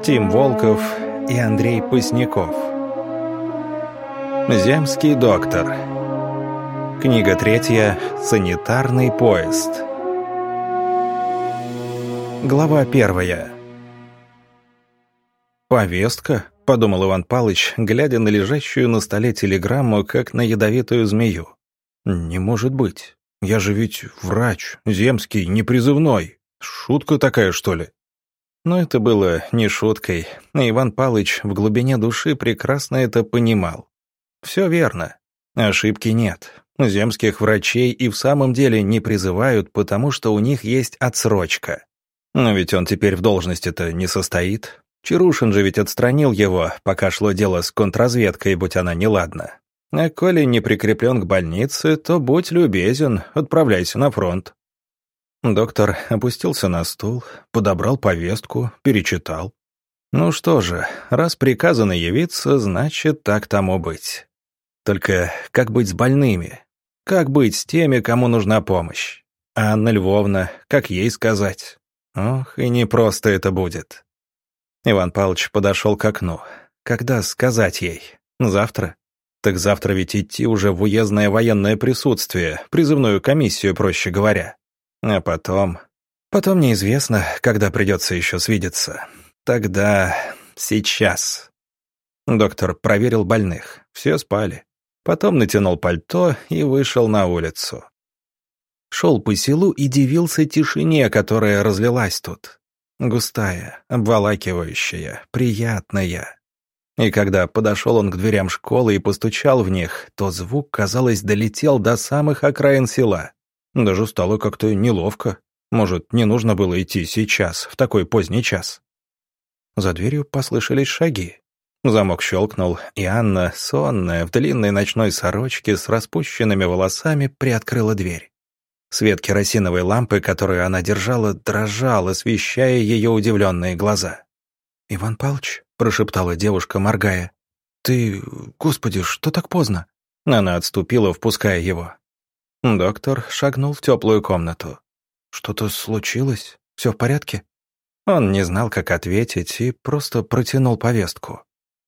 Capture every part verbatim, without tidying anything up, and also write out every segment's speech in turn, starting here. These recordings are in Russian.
Тим Волков и Андрей Поздняков. Земский доктор. Книга третья. Санитарный поезд. Глава первая. «Повестка?» — подумал Иван Палыч, глядя на лежащую на столе телеграмму, как на ядовитую змею. «Не может быть. Я же ведь врач, земский, не призывной. Шутка такая, что ли?» Но это было не шуткой, и Иван Палыч в глубине души прекрасно это понимал. Все верно. Ошибки нет. Земских врачей и в самом деле не призывают, потому что у них есть отсрочка. Но ведь он теперь в должности-то не состоит. Чарушин же ведь отстранил его, пока шло дело с контрразведкой, будь она неладна. А коли не прикреплен к больнице, то будь любезен, отправляйся на фронт. Доктор опустился на стул, подобрал повестку, перечитал. Ну что же, раз приказано явиться, значит, так тому быть. Только как быть с больными? Как быть с теми, кому нужна помощь? А Анна Львовна, как ей сказать? Ох, и непросто это будет. Иван Павлович подошел к окну. Когда сказать ей? Завтра? Так завтра ведь идти уже в уездное военное присутствие, призывную комиссию, проще говоря. А потом... Потом неизвестно, когда придется еще свидеться. Тогда... сейчас. Доктор проверил больных. Все спали. Потом натянул пальто и вышел на улицу. Шел по селу и дивился тишине, которая разлилась тут. Густая, обволакивающая, приятная. И когда подошел он к дверям школы и постучал в них, то звук, казалось, долетел до самых окраин села. Даже стало как-то неловко. Может, не нужно было идти сейчас, в такой поздний час. За дверью послышались шаги. Замок щелкнул, и Анна, сонная, в длинной ночной сорочке с распущенными волосами, приоткрыла дверь. Свет керосиновой лампы, которую она держала, дрожал, освещая ее удивленные глаза. «Иван Павлович», — прошептала девушка, моргая, — «ты... Господи, что так поздно?» Она отступила, впуская его. Доктор шагнул в теплую комнату. «Что-то случилось? Все в порядке?» Он не знал, как ответить, и просто протянул повестку.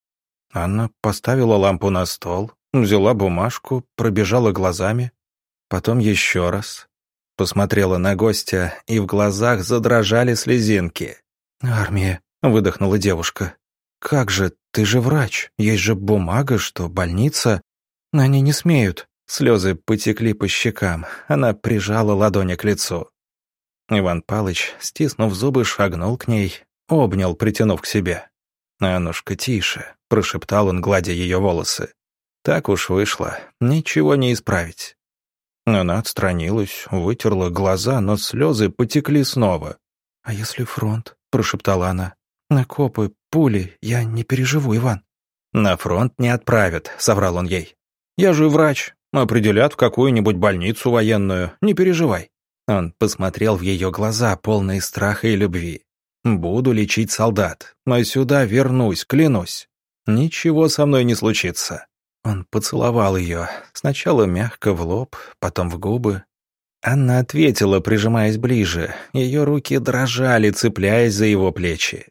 Анна поставила лампу на стол, взяла бумажку, пробежала глазами, потом еще раз. Посмотрела на гостя, и в глазах задрожали слезинки. «Армия», — выдохнула девушка. «Как же, ты же врач, есть же бумага, что больница...» «Они не смеют». Слезы потекли по щекам, она прижала ладони к лицу. Иван Палыч, стиснув зубы, шагнул к ней, обнял, притянув к себе. «Аннушка, тише», — прошептал он, гладя ее волосы. «Так уж вышло, ничего не исправить». Она отстранилась, вытерла глаза, но слезы потекли снова. «А если фронт?» — прошептала она. «Окопы, пули, я не переживу, Иван». «На фронт не отправят», — соврал он ей. «Я же врач. Определят в какую-нибудь больницу военную. Не переживай». Он посмотрел в ее глаза, полные страха и любви. «Буду лечить солдат, но сюда вернусь, клянусь. Ничего со мной не случится». Он поцеловал ее, сначала мягко в лоб, потом в губы. Анна ответила, прижимаясь ближе. Ее руки дрожали, цепляясь за его плечи.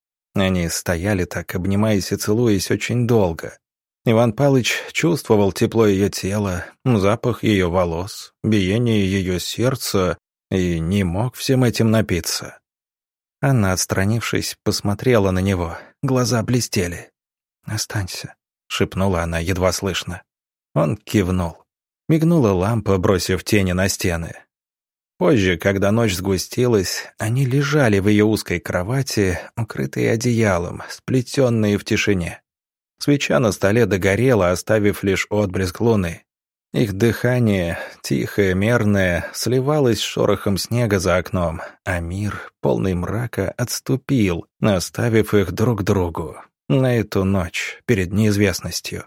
Они стояли так, обнимаясь и целуясь очень долго. Иван Павлович чувствовал тепло ее тела, запах ее волос, биение ее сердца и не мог всем этим напиться. Анна, отстранившись, посмотрела на него, глаза блестели. «Останься», — шепнула она едва слышно. Он кивнул. Мигнула лампа, бросив тени на стены. Позже, когда ночь сгустилась, они лежали в ее узкой кровати, укрытые одеялом, сплетенные в тишине. Свеча на столе догорела, оставив лишь отблеск луны. Их дыхание, тихое, мерное, сливалось с шорохом снега за окном, а мир, полный мрака, отступил, оставив их друг другу на эту ночь перед неизвестностью.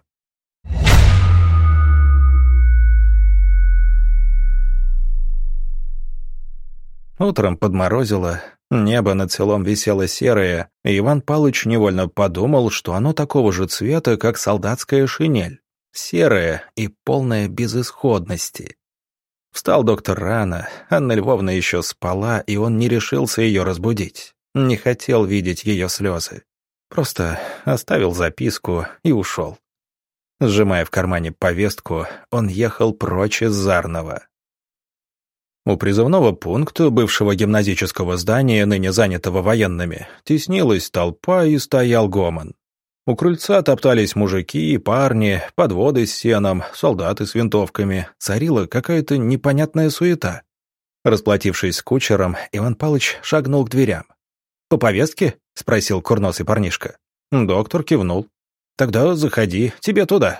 Утром подморозило, небо над селом висело серое, и Иван Павлович невольно подумал, что оно такого же цвета, как солдатская шинель, серое и полное безысходности. Встал доктор рано, Анна Львовна еще спала, и он не решился ее разбудить. Не хотел видеть ее слезы. Просто оставил записку и ушел. Сжимая в кармане повестку, он ехал прочь из Зарного. У призывного пункта бывшего гимназического здания, ныне занятого военными, теснилась толпа и стоял гомон. У крыльца топтались мужики и парни, подводы с сеном, солдаты с винтовками. Царила какая-то непонятная суета. Расплатившись с кучером, Иван Павлович шагнул к дверям. «По повестке?» — спросил курносый парнишка. Доктор кивнул. «Тогда заходи, тебе туда».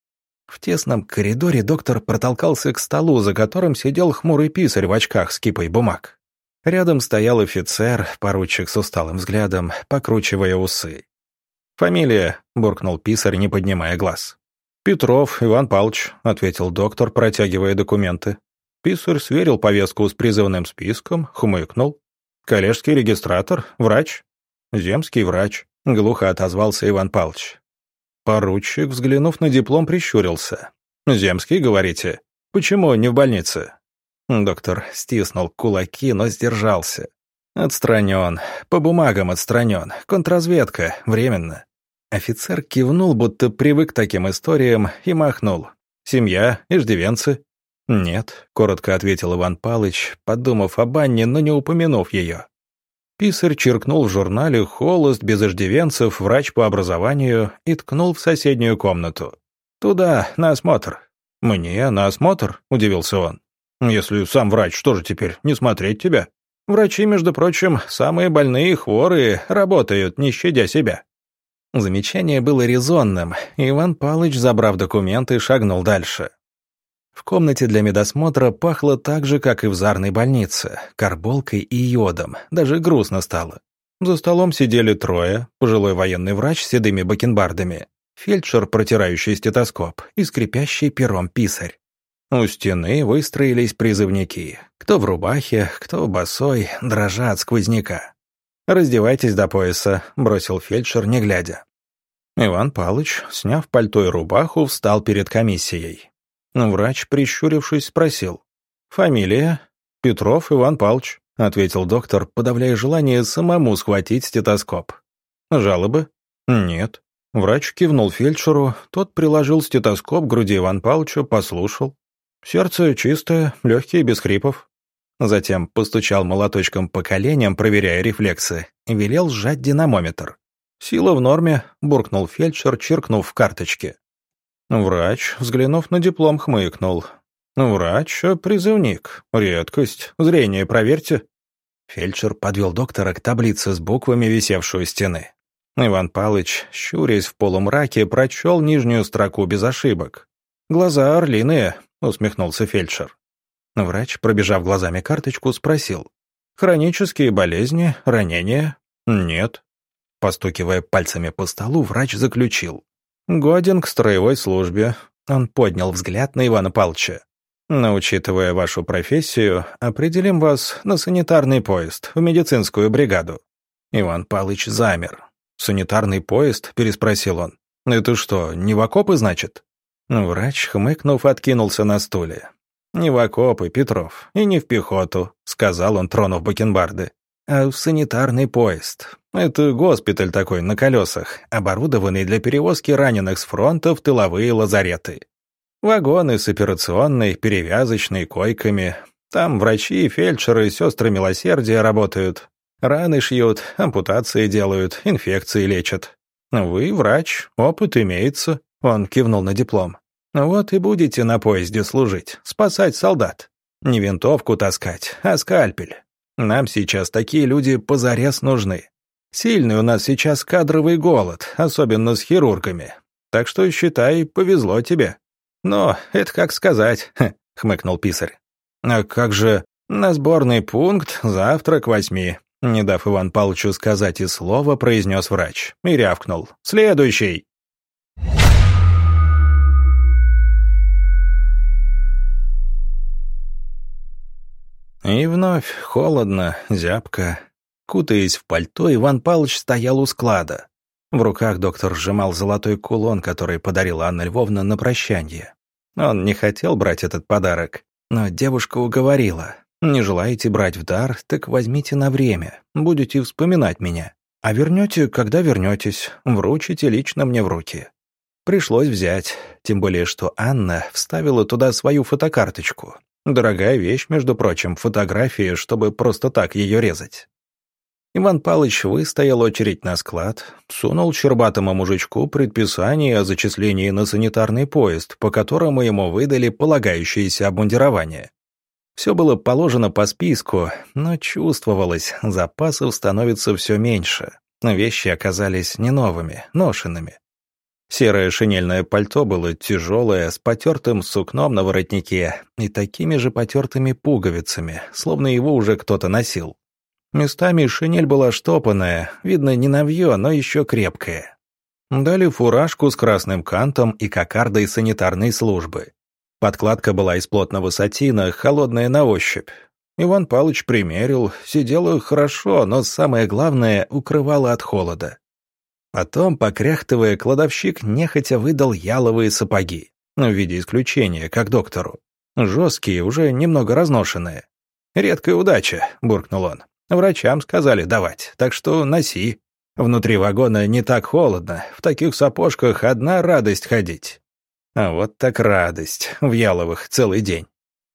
В тесном коридоре доктор протолкался к столу, за которым сидел хмурый писарь в очках с кипой бумаг. Рядом стоял офицер, поручик с усталым взглядом, покручивая усы. «Фамилия?» — буркнул писарь, не поднимая глаз. «Петров Иван Павлович», — ответил доктор, протягивая документы. Писарь сверил повестку с призывным списком, хмыкнул. «Коллежский регистратор? Врач?» «Земский врач», — глухо отозвался Иван Павлович. Поручик, взглянув на диплом, прищурился. «Земский, говорите? Почему не в больнице?» Доктор стиснул кулаки, но сдержался. «Отстранен. По бумагам отстранен. Контрразведка. Временно». Офицер кивнул, будто привык к таким историям, и махнул. «Семья? Иждивенцы?» «Нет», — коротко ответил Иван Павлович, подумав об Анне, но не упомянув ее. Писарь черкнул в журнале «Холост, без иждивенцев, врач по образованию» и ткнул в соседнюю комнату. «Туда, на осмотр». «Мне на осмотр?» — удивился он. «Если сам врач, что же теперь, не смотреть тебя? Врачи, между прочим, самые больные и хворые, работают, не щадя себя». Замечание было резонным, и Иван Павлович, забрав документы, шагнул дальше. В комнате для медосмотра пахло так же, как и в Зарной больнице, карболкой и йодом, даже грустно стало. За столом сидели трое, пожилой военный врач с седыми бакенбардами, фельдшер, протирающий стетоскоп, и скрипящий пером писарь. У стены выстроились призывники, кто в рубахе, кто босой, дрожа от сквозняка. «Раздевайтесь до пояса», — бросил фельдшер, не глядя. Иван Павлович, сняв пальто и рубаху, встал перед комиссией. Врач, прищурившись, спросил. «Фамилия?» «Петров Иван Павлович», — ответил доктор, подавляя желание самому схватить стетоскоп. «Жалобы?» «Нет». Врач кивнул фельдшеру, тот приложил стетоскоп к груди Ивана Павловича, послушал. «Сердце чистое, легкие, без хрипов». Затем постучал молоточком по коленям, проверяя рефлексы, и велел сжать динамометр. «Сила в норме», — буркнул фельдшер, чиркнув в карточке. Врач, взглянув на диплом, хмыкнул. «Врач, а призывник. Редкость. Зрение проверьте». Фельдшер подвел доктора к таблице с буквами, висевшей у стены. Иван Павлович, щурясь в полумраке, прочел нижнюю строку без ошибок. «Глаза орлиные», — усмехнулся фельдшер. Врач, пробежав глазами карточку, спросил. «Хронические болезни? Ранения?» «Нет». Постукивая пальцами по столу, врач заключил. «Годен к строевой службе». Он поднял взгляд на Ивана Павловича. «Но, учитывая вашу профессию, определим вас на санитарный поезд, в медицинскую бригаду». Иван Павлович замер. «Санитарный поезд?» — переспросил он. «Это что, не в окопы, значит?» Врач, хмыкнув, откинулся на стуле. «Не в окопы, Петров, и не в пехоту», — сказал он, тронув бакенбарды. «А в санитарный поезд. Это госпиталь такой на колесах, оборудованный для перевозки раненых с фронта в тыловые лазареты. Вагоны с операционной, перевязочной, койками. Там врачи, фельдшеры, сестры милосердия работают. Раны шьют, ампутации делают, инфекции лечат. Вы врач, опыт имеется», — он кивнул на диплом. «Вот и будете на поезде служить, спасать солдат. Не винтовку таскать, а скальпель. Нам сейчас такие люди позарез нужны. Сильный у нас сейчас кадровый голод, особенно с хирургами. Так что, считай, повезло тебе». «Но это как сказать», — хмыкнул писарь. «А как же на сборный пункт завтра к восьми?» Не дав Ивану Павловичу сказать и слова, произнес врач и рявкнул. «Следующий!» И вновь холодно, зябко. Кутаясь в пальто, Иван Павлович стоял у склада. В руках доктор сжимал золотой кулон, который подарила Анна Львовна на прощанье. Он не хотел брать этот подарок, но девушка уговорила. Не желаете брать в дар, так возьмите на время, будете вспоминать меня. А вернете, когда вернетесь, вручите лично мне в руки». Пришлось взять, тем более что Анна вставила туда свою фотокарточку. Дорогая вещь, между прочим, фотографии, чтобы просто так ее резать. Иван Палыч выстоял очередь на склад, сунул щербатому мужичку предписание о зачислении на санитарный поезд, по которому ему выдали полагающееся обмундирование. Все было положено по списку, но чувствовалось, запасов становится все меньше. Вещи оказались не новыми, ношенными. Серое шинельное пальто было тяжелое, с потертым сукном на воротнике и такими же потертыми пуговицами, словно его уже кто-то носил. Местами шинель была штопанная, видно, не новье, но еще крепкая. Дали фуражку с красным кантом и кокардой санитарной службы. Подкладка была из плотного сатина, холодная на ощупь. Иван Палыч примерил, сидела хорошо, но самое главное, укрывала от холода. Потом, покряхтывая, кладовщик нехотя выдал яловые сапоги, в виде исключения, как доктору. Жесткие, уже немного разношенные. «Редкая удача», — буркнул он. «Врачам сказали давать, так что носи. Внутри вагона не так холодно, в таких сапожках одна радость ходить». А вот так радость, в яловых целый день.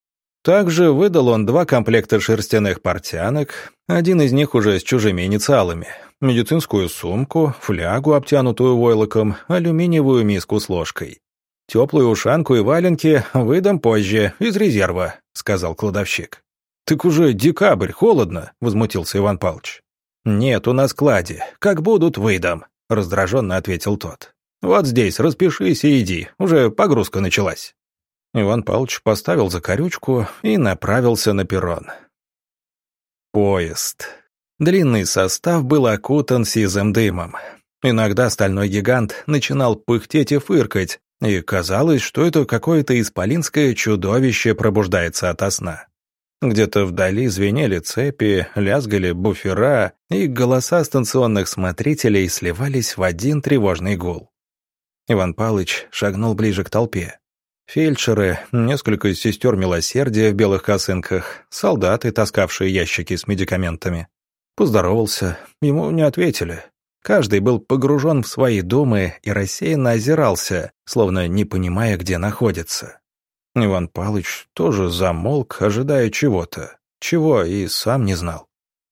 Также выдал он два комплекта шерстяных портянок, один из них уже с чужими инициалами, медицинскую сумку, флягу, обтянутую войлоком, алюминиевую миску с ложкой. «Теплую ушанку и валенки выдам позже, из резерва», — сказал кладовщик. «Так уже декабрь, холодно», — возмутился Иван Павлович. «Нет, у нас клади. Как будут, выдам», — раздраженно ответил тот. «Вот здесь распишись и иди, уже погрузка началась». Иван Павлович поставил закорючку и направился на перрон. Поезд. Длинный состав был окутан сизым дымом. Иногда стальной гигант начинал пыхтеть и фыркать, и казалось, что это какое-то исполинское чудовище пробуждается ото сна. Где-то вдали звенели цепи, лязгали буфера, и голоса станционных смотрителей сливались в один тревожный гул. Иван Палыч шагнул ближе к толпе. Фельдшеры, несколько сестер милосердия в белых косынках, солдаты, таскавшие ящики с медикаментами. Поздоровался, ему не ответили. Каждый был погружен в свои думы и рассеянно озирался, словно не понимая, где находится. Иван Палыч тоже замолк, ожидая чего-то, чего и сам не знал.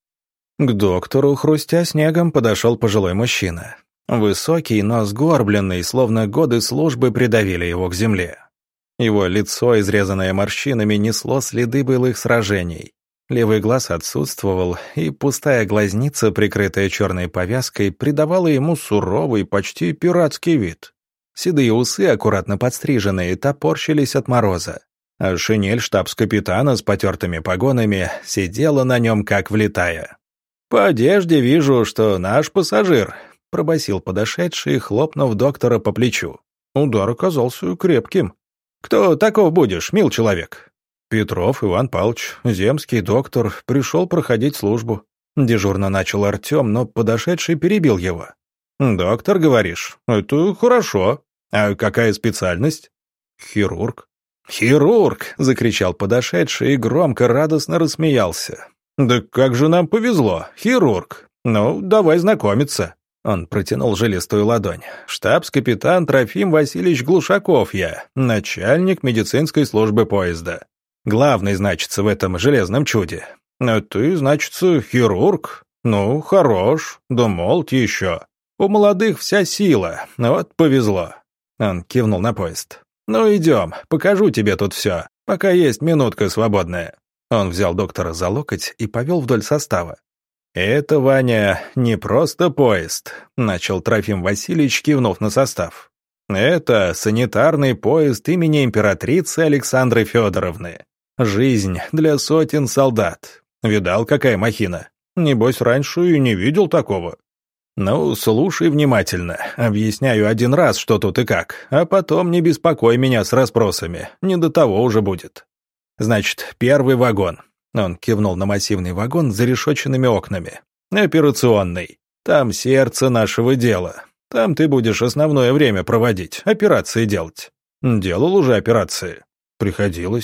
К доктору, хрустя снегом, подошел пожилой мужчина. Высокий, но сгорбленный, словно годы службы придавили его к земле. Его лицо, изрезанное морщинами, несло следы былых сражений. Левый глаз отсутствовал, и пустая глазница, прикрытая черной повязкой, придавала ему суровый, почти пиратский вид. Седые усы, аккуратно подстриженные, топорщились от мороза, а шинель штабс-капитана с потертыми погонами сидела на нем как влитая. «По одежде вижу, что наш пассажир», — пробасил подошедший, хлопнув доктора по плечу. Удар оказался крепким. «Кто таков будешь, мил человек?» «Петров Иван Павлович, земский доктор, пришел проходить службу». Дежурно начал Артем, но подошедший перебил его. «Доктор, говоришь? Это хорошо. А какая специальность?» «Хирург». «Хирург!» — закричал подошедший и громко, радостно рассмеялся. «Да как же нам повезло, хирург! Ну, давай знакомиться». Он протянул жилистую ладонь. «Штабс-капитан Трофим Васильевич Глушаков я, начальник медицинской службы поезда. Главный, значится, в этом железном чуде. А ты, значится, хирург? Ну, хорош, да молод еще. У молодых вся сила, вот повезло». Он кивнул на поезд. «Ну, идем, покажу тебе тут все, пока есть минутка свободная». Он взял доктора за локоть и повел вдоль состава. «Это, Ваня, не просто поезд», — начал Трофим Васильевич, кивнув на состав. «Это санитарный поезд имени императрицы Александры Федоровны. Жизнь для сотен солдат. Видал, какая махина? Небось, раньше и не видел такого. Ну, слушай внимательно, объясняю один раз, что тут и как, а потом не беспокой меня с расспросами, не до того уже будет. Значит, первый вагон». Он кивнул на массивный вагон с зарешоченными окнами. «Операционный. Там сердце нашего дела. Там ты будешь основное время проводить, операции делать». «Делал уже операции». «Приходилось».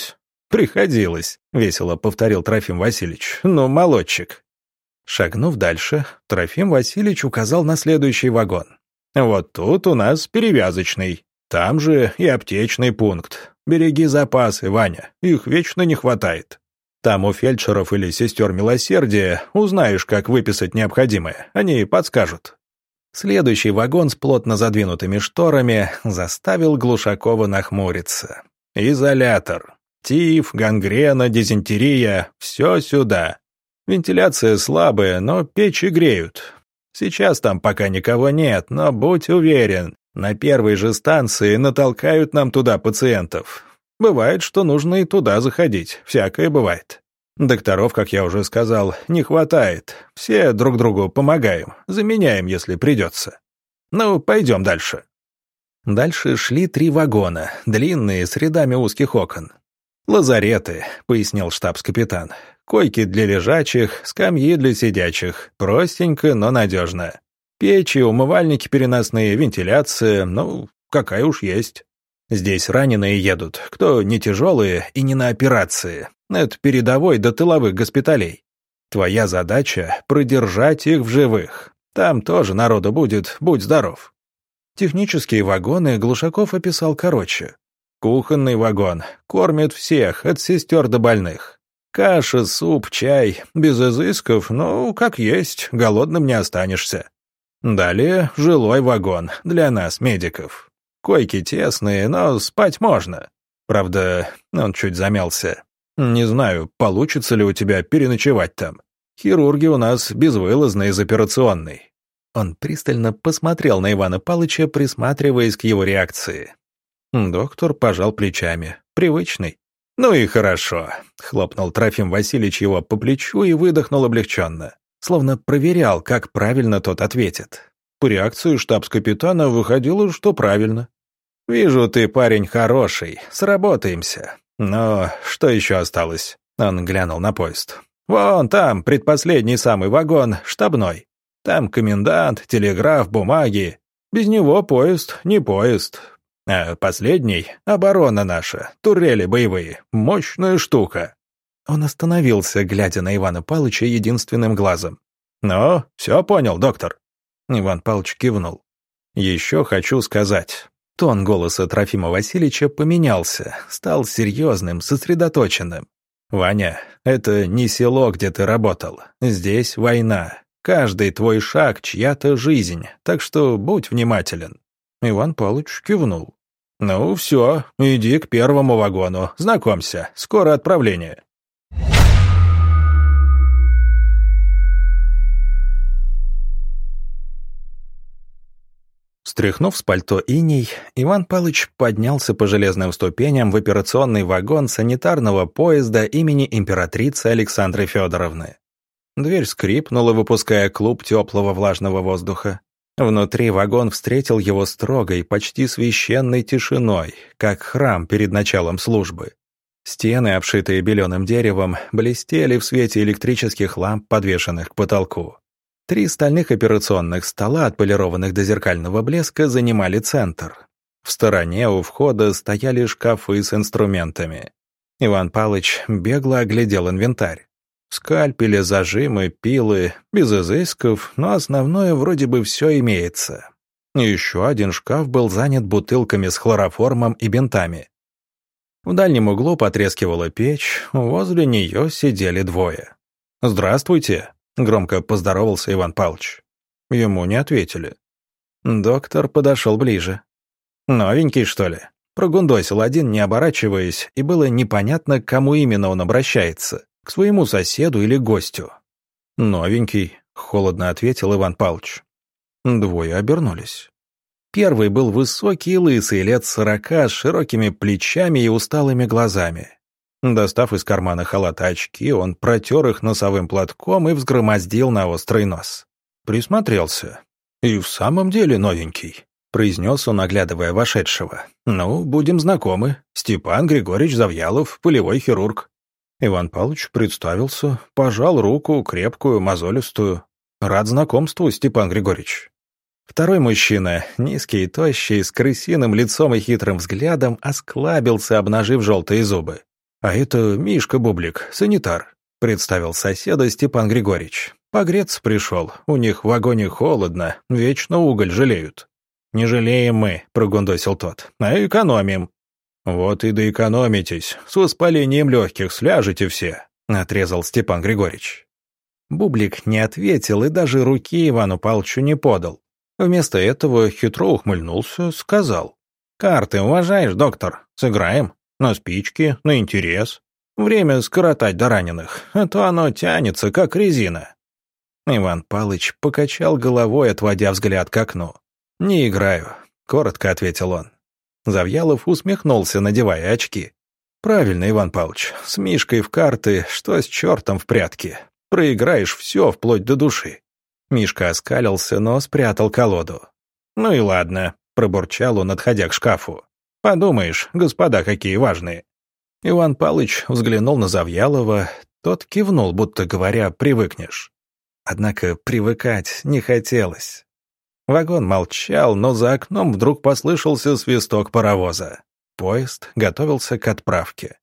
приходилось», — весело повторил Трофим Васильевич. «Ну, молодчик». Шагнув дальше, Трофим Васильевич указал на следующий вагон. «Вот тут у нас перевязочный. Там же и аптечный пункт. Береги запасы, Ваня, их вечно не хватает. Там у фельдшеров или сестер милосердия узнаешь, как выписать необходимое, они подскажут». Следующий вагон с плотно задвинутыми шторами заставил Глушакова нахмуриться. «Изолятор. Тиф, гангрена, дизентерия — все сюда. Вентиляция слабая, но печи греют. Сейчас там пока никого нет, но будь уверен, на первой же станции натолкают нам туда пациентов. Бывает, что нужно и туда заходить, всякое бывает. Докторов, как я уже сказал, не хватает. Все друг другу помогаем, заменяем, если придется. Ну, пойдем дальше». Дальше шли три вагона, длинные, с рядами узких окон. «Лазареты», — пояснил штабс-капитан. «Койки для лежачих, скамьи для сидячих. Простенько, но надежно. Печи, умывальники переносные, вентиляция, ну, какая уж есть. Здесь раненые едут, кто не тяжелые и не на операции. Это передовой до тыловых госпиталей. Твоя задача — продержать их в живых. Там тоже народу будет, будь здоров». Технические вагоны Глушаков описал короче. Кухонный вагон. Кормят всех, от сестер до больных. Каша, суп, чай. Без изысков, ну, как есть, голодным не останешься. Далее жилой вагон, для нас, медиков. Койки тесные, но спать можно. Правда, он чуть замялся. Не знаю, получится ли у тебя переночевать там. Хирурги у нас безвылазные из операционной. Он пристально посмотрел на Ивана Павловича, присматриваясь к его реакции. Доктор пожал плечами. Привычный. «Ну и хорошо», — хлопнул Трофим Васильевич его по плечу и выдохнул облегченно, словно проверял, как правильно тот ответит. По реакции штабс-капитана выходило, что правильно. «Вижу, ты парень хороший, сработаемся. Но что еще осталось?» Он глянул на поезд. «Вон там, предпоследний самый вагон, штабной. Там комендант, телеграф, бумаги. Без него поезд не поезд. А последний — оборона наша, турели боевые, мощная штука». Он остановился, глядя на Ивана Павловича единственным глазом. «Ну, все понял, доктор?» Иван Павлович кивнул. «Еще хочу сказать». Тон голоса Трофима Васильевича поменялся, стал серьезным, сосредоточенным. «Ваня, это не село, где ты работал. Здесь война. Каждый твой шаг — чья-то жизнь, так что будь внимателен». Иван Павлович кивнул. «Ну все, иди к первому вагону, знакомься, скоро отправление». Стряхнув с пальто иней, Иван Павлович поднялся по железным ступеням в операционный вагон санитарного поезда имени императрицы Александры Федоровны. Дверь скрипнула, выпуская клуб теплого влажного воздуха. Внутри вагон встретил его строгой, почти священной тишиной, как храм перед началом службы. Стены, обшитые беленым деревом, блестели в свете электрических ламп, подвешенных к потолку. Три стальных операционных стола, отполированных до зеркального блеска, занимали центр. В стороне у входа стояли шкафы с инструментами. Иван Павлович бегло оглядел инвентарь. Скальпели, зажимы, пилы, без изысков, но основное вроде бы все имеется. Еще один шкаф был занят бутылками с хлороформом и бинтами. В дальнем углу потрескивала печь, возле нее сидели двое. «Здравствуйте», — громко поздоровался Иван Павлович. Ему не ответили. Доктор подошел ближе. «Новенький, что ли?» Прогундосил один, не оборачиваясь, и было непонятно, к кому именно он обращается. К своему соседу или гостю. «Новенький», — холодно ответил Иван Павлович. Двое обернулись. Первый был высокий и лысый, лет сорока, с широкими плечами и усталыми глазами. Достав из кармана халата очки, он протер их носовым платком и взгромоздил на острый нос. Присмотрелся. «И в самом деле новенький», — произнес он, оглядывая вошедшего. «Ну, будем знакомы. Степан Григорьевич Завьялов, полевой хирург». Иван Павлович представился, пожал руку, крепкую, мозолистую. «Рад знакомству, Степан Григорьевич». Второй мужчина, низкий и тощий, с крысиным лицом и хитрым взглядом, осклабился, обнажив желтые зубы. «А это Мишка Бублик, санитар», — представил соседа Степан Григорьевич. «Погреться пришел, у них в вагоне холодно, вечно уголь жалеют». «Не жалеем мы», — прогундосил тот, — «а экономим». «Вот и доэкономитесь, с воспалением легких сляжете все», — отрезал Степан Григорьевич. Бублик не ответил и даже руки Ивану Павловичу не подал. Вместо этого хитро ухмыльнулся, сказал: «Карты уважаешь, доктор? Сыграем? На спички, на интерес. Время скоротать до раненых, а то оно тянется, как резина». Иван Павлович покачал головой, отводя взгляд к окну. «Не играю», — коротко ответил он. Завьялов усмехнулся, надевая очки. «Правильно, Иван Павлович, с Мишкой в карты, что с чертом в прятки. Проиграешь все, вплоть до души». Мишка оскалился, но спрятал колоду. «Ну и ладно», — пробурчал он, отходя к шкафу. «Подумаешь, господа какие важные». Иван Павлович взглянул на Завьялова, тот кивнул, будто говоря: «Привыкнешь». Однако привыкать не хотелось. Вагон молчал, но за окном вдруг послышался свисток паровоза. Поезд готовился к отправке.